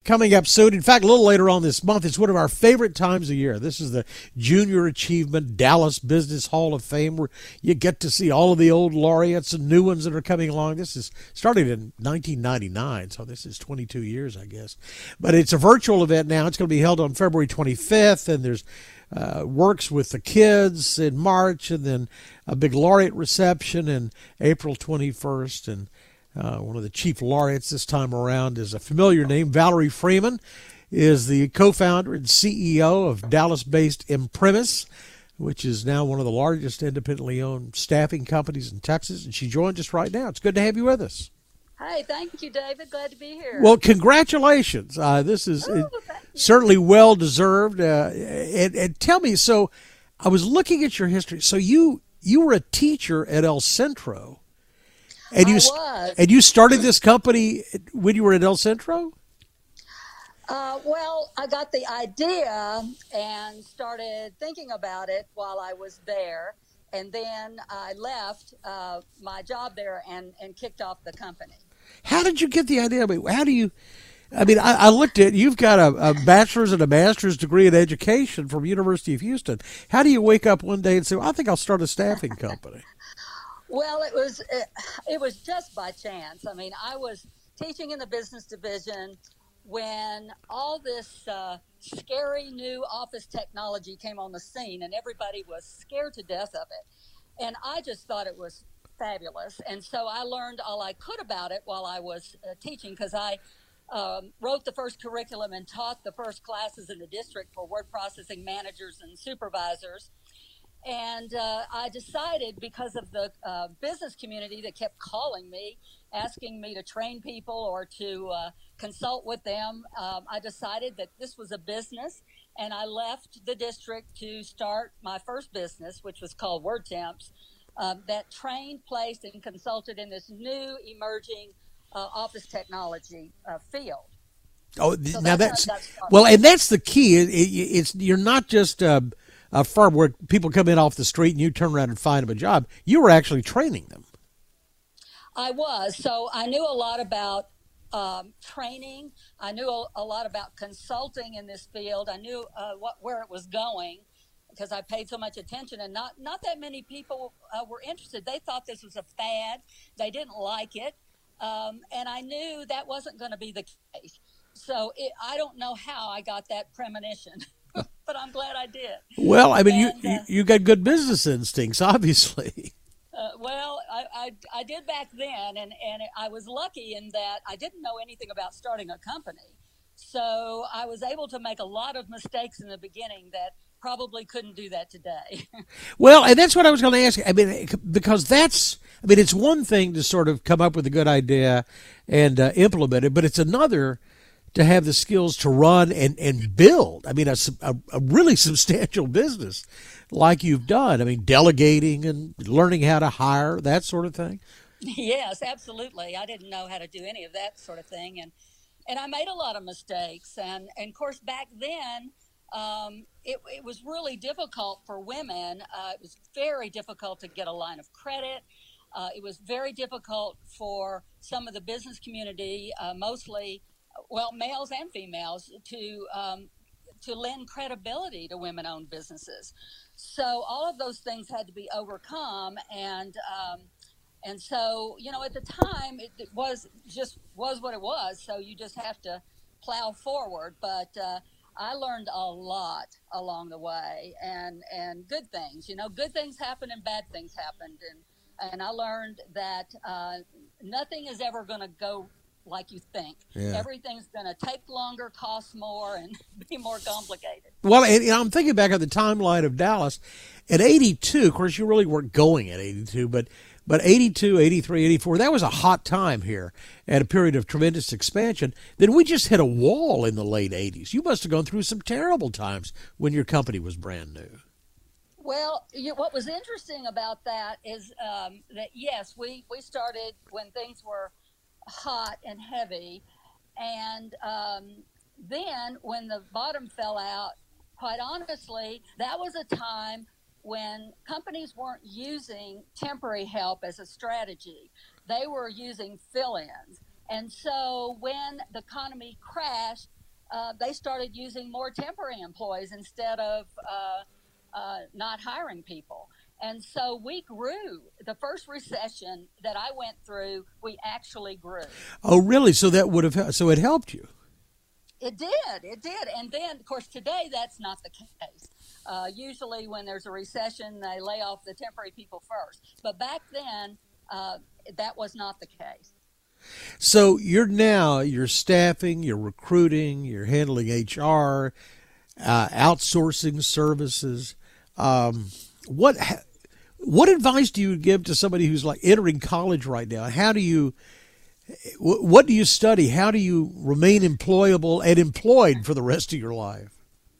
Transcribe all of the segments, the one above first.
coming up soon. In fact, a little later on this month, it's one of our favorite times of year. This is the Junior Achievement Dallas Business Hall of Fame, where you get to see all of the old laureates and new ones that are coming along. This is started in 1999, so this is 22 years, I guess. But it's a virtual event now. It's going to be held on February 25th, and there's works with the kids in March, and then a big laureate reception in April 21st. And one of the chief laureates this time around is a familiar name. Valerie Freeman is the co-founder and CEO of Dallas-based Imprimis, which is now one of the largest independently owned staffing companies in Texas. And she joins us right now. It's good to have you with us. Hi, thank you, David. Glad to be here. Well, congratulations. This is certainly well-deserved. And tell me, so I was looking at your history. So you were a teacher at El Centro. And I was. And you started this company when you were at El Centro? Well, I got the idea and started thinking about it while I was there. And then I left my job there and kicked off the company. How did you get the idea? I looked at, you've got a bachelor's and a master's degree in education from University of Houston. How do you wake up one day and say, well, I think I'll start a staffing company? Well, it was just by chance. I mean, I was teaching in the business division when all this scary new office technology came on the scene, and everybody was scared to death of it. And I just thought it was fabulous. And so I learned all I could about it while I was teaching, because I wrote the first curriculum and taught the first classes in the district for word processing managers and supervisors. And I decided, because of the business community that kept calling me, asking me to train people or to consult with them, I decided that this was a business, and I left the district to start my first business, which was called WordTemps, that trained, placed, and consulted in this new emerging office technology field. Oh, so now that's well, and that's the key. It's you're not just a firm where people come in off the street and you turn around and find them a job. You were actually training them. I was. So I knew a lot about training. I knew a lot about consulting in this field. I knew where it was going, because I paid so much attention, and not that many people were interested. They thought this was a fad. They didn't like it. And I knew that wasn't going to be the case. So I don't know how I got that premonition, but I'm glad I did. Well, I mean, you got good business instincts, obviously. Well, I did back then, and I was lucky in that I didn't know anything about starting a company. So I was able to make a lot of mistakes in the beginning that probably couldn't do that today. Well, and that's what I was going to ask you. I mean, because it's one thing to sort of come up with a good idea and implement it, but it's another to have the skills to run and build. I mean, a really substantial business like you've done. I mean, delegating and learning how to hire, that sort of thing. Yes, absolutely. I didn't know how to do any of that sort of thing. And I made a lot of mistakes. And of course, back then, it was really difficult for women. It was very difficult to get a line of credit. It was very difficult for some of the business community, mostly, well, males and females, to lend credibility to women-owned businesses. So all of those things had to be overcome, and so, you know, at the time it was what it was. So you just have to plow forward. But I learned a lot along the way, and good things. You know, good things happened and bad things happened, and I learned that nothing is ever going to go like you think. Yeah. Everything's going to take longer, cost more, and be more complicated. Well, and I'm thinking back on the timeline of Dallas. At 82, of course, you really weren't going at 82, but 82, 83, 84, that was a hot time here at a period of tremendous expansion. Then we just hit a wall in the late 80s. You must have gone through some terrible times when your company was brand new. Well, what was interesting about that is that, yes, we started when things were hot and heavy, and then when the bottom fell out, quite honestly, that was a time when companies weren't using temporary help as a strategy. They were using fill-ins. And so when the economy crashed, they started using more temporary employees instead of not hiring people. And so we grew. The first recession that I went through, we actually grew. Oh, really? So that would have so it helped you. It did. It did. And then, of course, today that's not the case. Usually, when there's a recession, they lay off the temporary people first. But back then, that was not the case. So you're staffing, you're recruiting, you're handling HR, outsourcing services. What what advice do you give to somebody who's like entering college right now? How do you what do you study? How do you remain employable and employed for the rest of your life?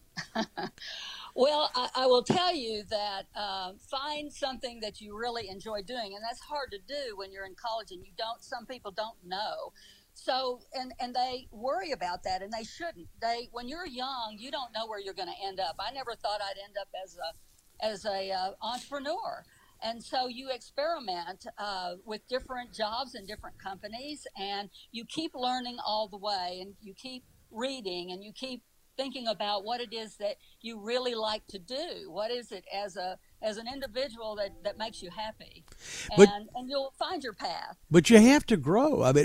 Well, I will tell you that find something that you really enjoy doing, and that's hard to do when you're in college and you don't. Some people don't know, so and they worry about that, and they shouldn't. When you're young, you don't know where you're going to end up. I never thought I'd end up as a entrepreneur, and so you experiment with different jobs and different companies, and you keep learning all the way, and you keep reading, and you keep thinking about what it is that you really like to do. What is it as an individual that makes you happy, and you'll find your path. But you have to grow. I mean,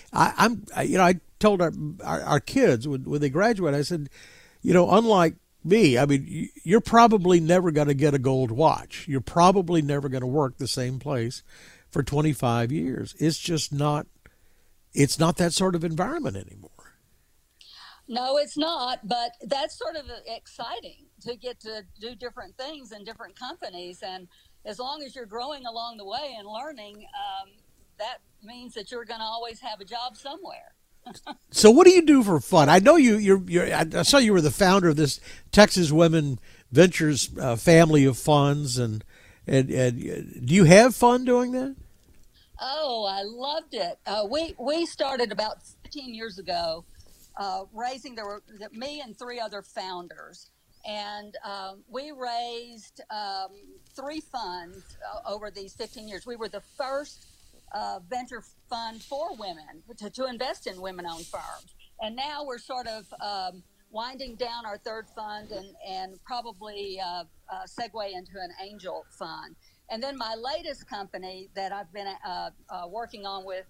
I told our kids when they graduate, I said, unlike me, I mean, you're probably never going to get a gold watch. You're probably never going to work the same place for 25 years. It's just not. It's not that sort of environment anymore. No, it's not, but that's sort of exciting to get to do different things in different companies. And as long as you're growing along the way and learning, that means that you're going to always have a job somewhere. So what do you do for fun? I know I saw you were the founder of this Texas Women Ventures family of funds. And do you have fun doing that? Oh, I loved it. We started about 15 years ago. There were me and three other founders, and we raised 3 funds over these 15 years. We were the first venture fund for women to invest in women-owned firms, and now we're sort of winding down our 3rd fund and probably segue into an angel fund. And then my latest company that I've been working on with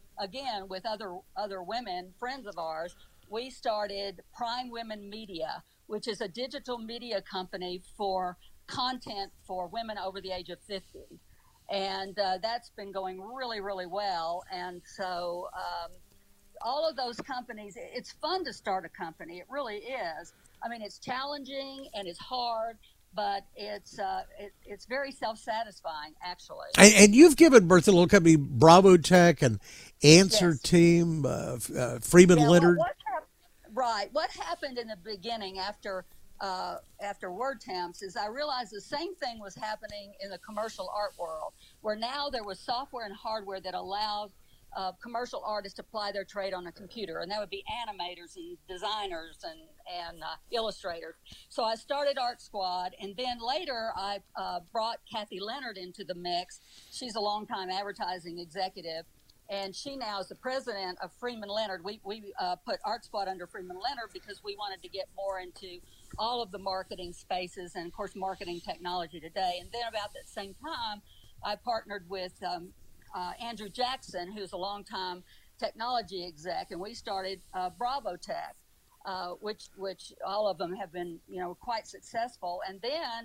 other women friends of ours. We started Prime Women Media, which is a digital media company for content for women over the age of 50. And that's been going really, really well. And so all of those companies, it's fun to start a company. It really is. I mean, it's challenging and it's hard, but it's very self-satisfying, actually. And you've given birth to a little company, Bravo Tech and Answer Yes. Team, Freeman Leonard. What happened in the beginning after WordTemps is I realized the same thing was happening in the commercial art world, where now there was software and hardware that allowed commercial artists to apply their trade on a computer, and that would be animators and designers and illustrators. So I started Art Squad, and then later I brought Kathy Leonard into the mix. She's a longtime advertising executive, and she now is the president of Freeman Leonard. We put Art Squad under Freeman Leonard because we wanted to get more into all of the marketing spaces and, of course, marketing technology today. And then about that same time, I partnered with Andrew Jackson, who's a longtime technology exec, and we started Bravo Tech, which all of them have been, quite successful. And then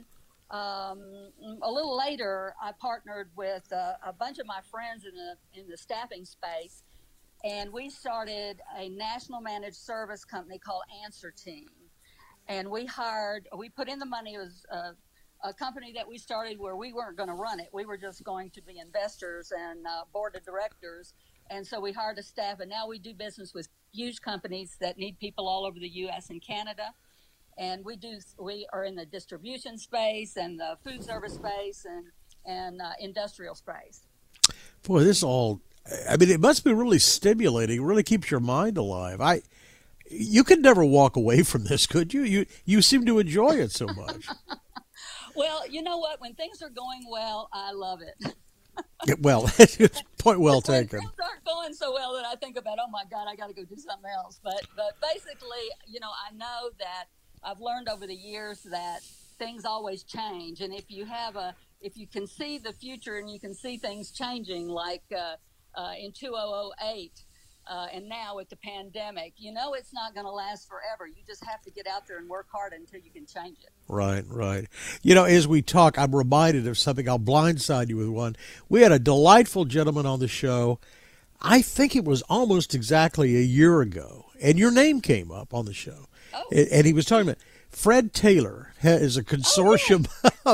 a little later, I partnered with a bunch of my friends in the staffing space, and we started a national managed service company called Answer Team. And we put in the money. It was a company that we started where we weren't going to run it. We were just going to be investors and board of directors. And so we hired a staff, and now we do business with huge companies that need people all over the U.S. and Canada. And we are in the distribution space and the food service space and industrial space. Boy, it must be really stimulating. It really keeps your mind alive. You could never walk away from this, could you? You seem to enjoy it so much. Well, you know what? When things are going well, I love it. Well, point well When taken. things aren't going so well, that I think about, oh my God, I got to go do something else. But basically, I know that I've learned over the years that things always change, and if you can see the future and you can see things changing, like in 2008. And now with the pandemic, it's not going to last forever. You just have to get out there and work hard until you can change it. Right, right. As we talk, I'm reminded of something. I'll blindside you with one. We had a delightful gentleman on the show. I think it was almost exactly a year ago, and your name came up on the show. Oh, And he was talking about Fred Taylor is a consortium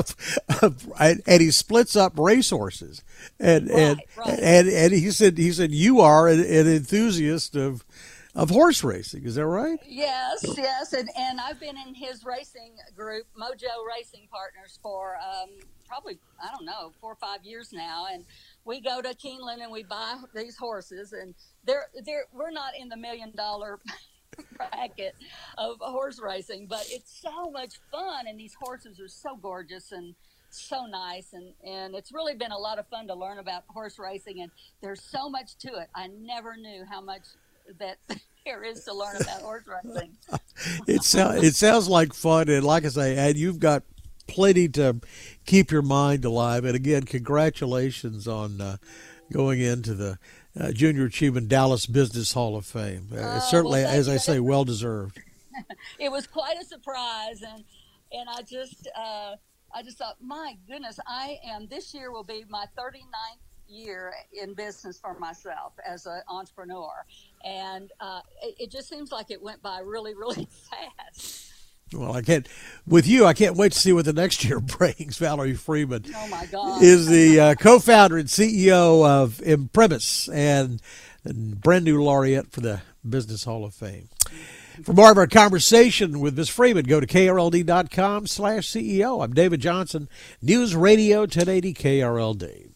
and he splits up racehorses, and he said you are an enthusiast of horse racing. Is that right? yes, yes. And I've been in his racing group, Mojo Racing Partners, for probably, I don't know, 4 or 5 years now. And we go to Keeneland and we buy these horses, and we're not in the $1 million bracket of horse racing, but it's so much fun, and these horses are so gorgeous and so nice, and it's really been a lot of fun to learn about horse racing, and there's so much to it. I never knew how much that there is to learn about horse racing. It sounds like fun, and like I say, and you've got plenty to keep your mind alive. And again, congratulations on going into the Junior Achievement Dallas Business Hall of Fame. Certainly, Well, as thank I you. say, well deserved. It was quite a surprise, and I just thought, my goodness, this year will be my 39th year in business for myself as an entrepreneur, and it just seems like it went by really, really fast. Well, I can't wait to see what the next year brings. Valerie Freeman Oh my God. is the co-founder and CEO of Imprimis and brand new laureate for the Business Hall of Fame. For more of our conversation with Ms. Freeman, go to krld.com/CEO. I'm David Johnson, News Radio 1080 KRLD.